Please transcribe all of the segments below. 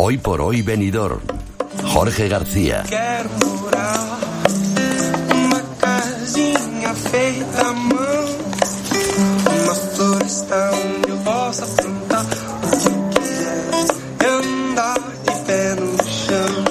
Hoy por hoy Benidorm. Jorge García. Quero morar numa casinha feita à mão, uma floresta onde eu possa plantar o que quiser e andar de pé no chão.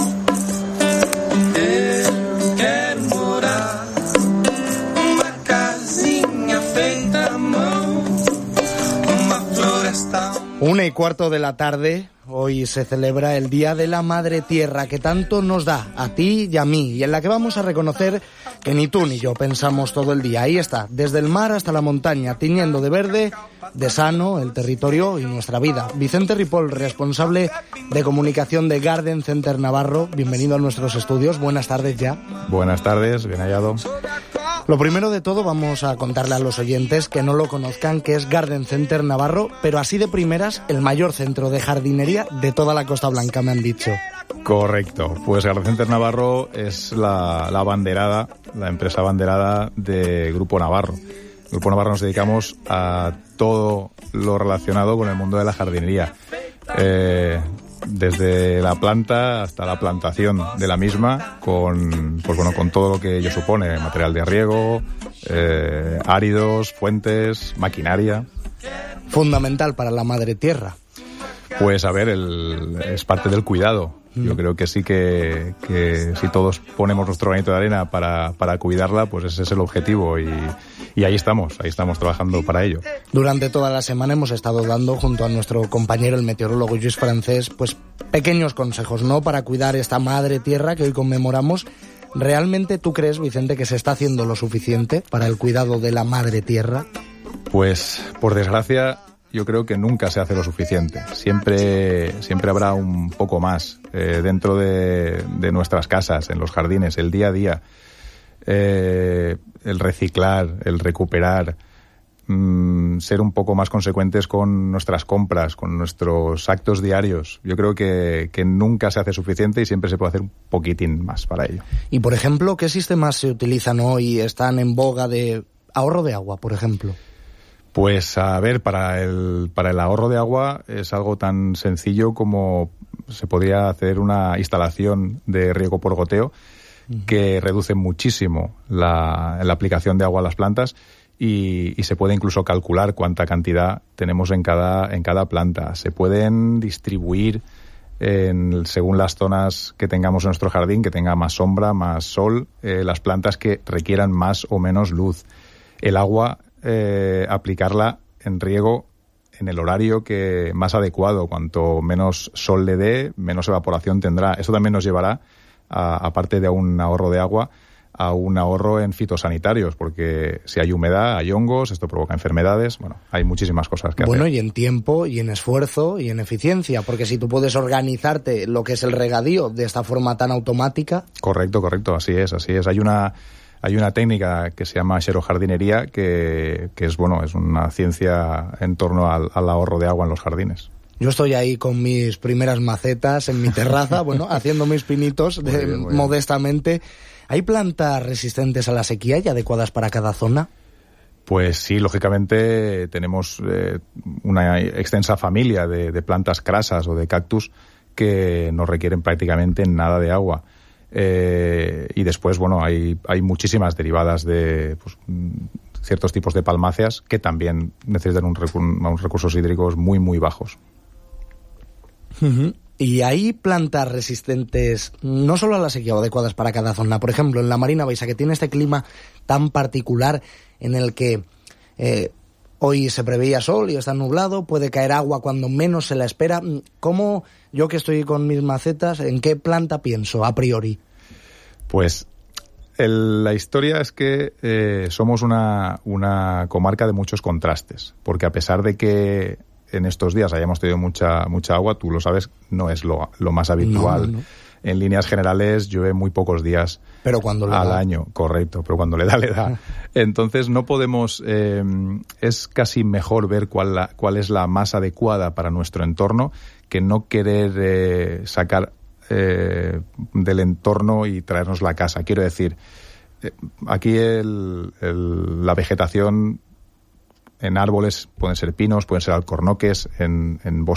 Eu quero morar numa casinha feita à mão, uma floresta. 1:15 de la tarde. Hoy se celebra el Día de la Madre Tierra, que tanto nos da a ti y a mí, y en la que vamos a reconocer que ni tú ni yo pensamos todo el día. Ahí está, desde el mar hasta la montaña, tiñendo de verde, de sano, el territorio y nuestra vida. Vicente Ripoll, responsable de comunicación de Garden Center Navarro, bienvenido a nuestros estudios. Buenas tardes ya. Buenas tardes, bien hallado. Lo primero de todo, vamos a contarle a los oyentes que no lo conozcan, que es Garden Center Navarro, pero así de primeras, el mayor centro de jardinería de toda la Costa Blanca, me han dicho. Correcto, pues Garden Center Navarro es la abanderada, la empresa abanderada de Grupo Navarro. Grupo Navarro nos dedicamos a todo lo relacionado con el mundo de la jardinería. Desde la planta hasta la plantación de la misma, con todo lo que ello supone, material de riego, áridos, fuentes, maquinaria. Fundamental para la madre tierra. Pues a ver, es parte del cuidado. Yo creo que sí que si todos ponemos nuestro granito de arena para cuidarla, pues ese es el objetivo y ahí estamos trabajando para ello. Durante toda la semana hemos estado dando, junto a nuestro compañero el meteorólogo Lluís Francés, pues pequeños consejos, ¿no?, para cuidar esta madre tierra que hoy conmemoramos. ¿Realmente tú crees, Vicente, que se está haciendo lo suficiente para el cuidado de la madre tierra? Pues, por desgracia, yo creo que nunca se hace lo suficiente. Siempre habrá un poco más dentro de nuestras casas, en los jardines, el día a día. El reciclar, el recuperar, ser un poco más consecuentes con nuestras compras, con nuestros actos diarios. Yo creo que nunca se hace suficiente y siempre se puede hacer un poquitín más para ello. Y, por ejemplo, ¿qué sistemas se utilizan hoy, están en boga de ahorro de agua, por ejemplo? Pues a ver, para el ahorro de agua es algo tan sencillo como se podría hacer una instalación de riego por goteo que reduce muchísimo la aplicación de agua a las plantas y se puede incluso calcular cuánta cantidad tenemos en cada planta. Se pueden distribuir según las zonas que tengamos en nuestro jardín, que tenga más sombra, más sol, las plantas que requieran más o menos luz. El agua, aplicarla en riego en el horario que más adecuado. Cuanto menos sol le dé, menos evaporación tendrá. Eso también nos llevará, aparte de un ahorro de agua, a un ahorro en fitosanitarios, porque si hay humedad, hay hongos, esto provoca enfermedades. Bueno, hay muchísimas cosas que hacer. Bueno, y en tiempo, y en esfuerzo, y en eficiencia, porque si tú puedes organizarte lo que es el regadío de esta forma tan automática... Correcto, así es. Hay una técnica que se llama xerojardinería que es una ciencia en torno al ahorro de agua en los jardines. Yo estoy ahí con mis primeras macetas en mi terraza, haciendo mis pinitos muy bien. Modestamente. ¿Hay plantas resistentes a la sequía y adecuadas para cada zona? Pues sí, lógicamente tenemos una extensa familia de plantas crasas o de cactus que no requieren prácticamente nada de agua. Y después, hay muchísimas derivadas de ciertos tipos de palmáceas que también necesitan unos recursos hídricos muy, muy bajos. Uh-huh. Y hay plantas resistentes no solo a la sequía o adecuadas para cada zona. Por ejemplo, en la Marina Baixa, que tiene este clima tan particular en el que hoy se preveía sol y está nublado, puede caer agua cuando menos se la espera. ¿Cómo, yo que estoy con mis macetas, en qué planta pienso a priori? Pues la historia es que somos una comarca de muchos contrastes, porque a pesar de que en estos días hayamos tenido mucha agua, tú lo sabes, no es lo más habitual. No. En líneas generales llueve muy pocos días al año, correcto, pero cuando le da. Entonces no podemos, es casi mejor ver cuál es la más adecuada para nuestro entorno que no querer sacar del entorno y traernos la casa. Quiero decir, aquí la vegetación en árboles pueden ser pinos, pueden ser alcornoques, en